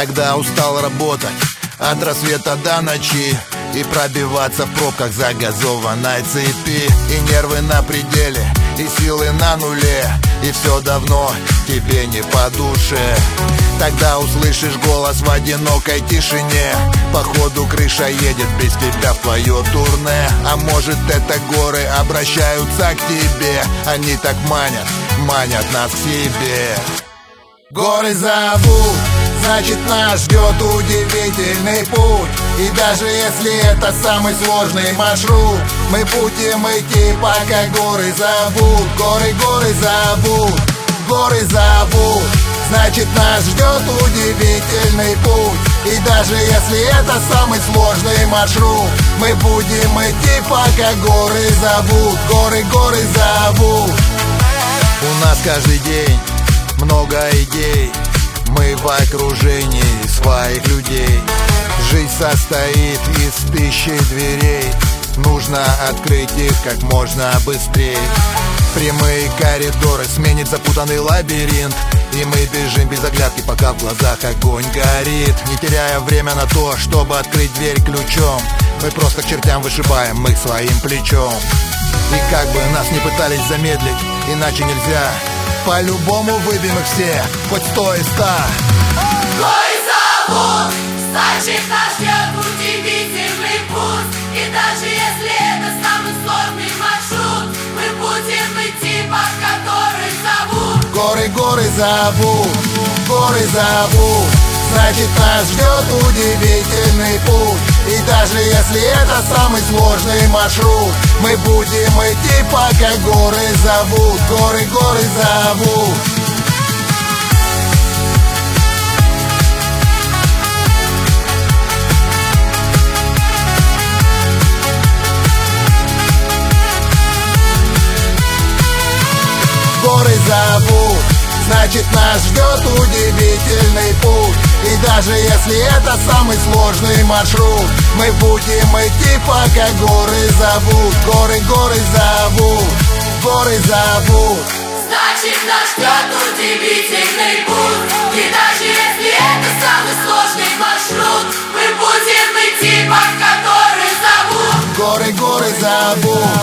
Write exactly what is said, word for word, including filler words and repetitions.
когда устал работать от рассвета до ночи и пробиваться в пробках загазованной цепи. И нервы на пределе, и силы на нуле, и все давно тебе не по душе. Тогда услышишь голос в одинокой тишине. Походу крыша едет без тебя в твое турне. А может, это горы обращаются к тебе. Они так манят, манят нас к себе. Горы зовут, значит, нас ждет удивительный путь. И даже если это самый сложный маршрут, мы будем идти, пока горы зовут. Горы, горы зовут, горы зовут, значит, нас ждет удивительный путь. И даже если это самый сложный маршрут, мы будем идти, пока горы зовут. Горы, горы зовут. У нас каждый день много идей, мы в окружении своих людей. Жизнь состоит из тысячи дверей, нужно открыть их как можно быстрее. Прямые коридоры сменит запутанный лабиринт, и мы бежим без оглядки, пока в глазах огонь горит. Не теряя время на то, чтобы открыть дверь ключом, мы просто к чертям вышибаем их своим плечом. И как бы нас не пытались замедлить, иначе нельзя, по-любому выбьем их все, хоть сто и ста. Горы зовут, значит, нас ждет удивительный путь. И даже если это самый сложный маршрут, мы будем идти, пока горы зовут. Горы, горы зовут, горы зовут, значит, нас ждет удивительный путь. И даже если это самый сложный маршрут, мы будем идти, пока горы зовут. Горы, горы зовут. Горы зовут, значит, нас ждет удивительный путь. И даже если это самый сложный маршрут, мы будем идти, пока горы зовут. Горы, горы зовут, горы зовут, значит, нас ждет удивительный путь. И даже если это самый сложный маршрут, мы будем идти, пока горы зовут. Горы, горы зовут.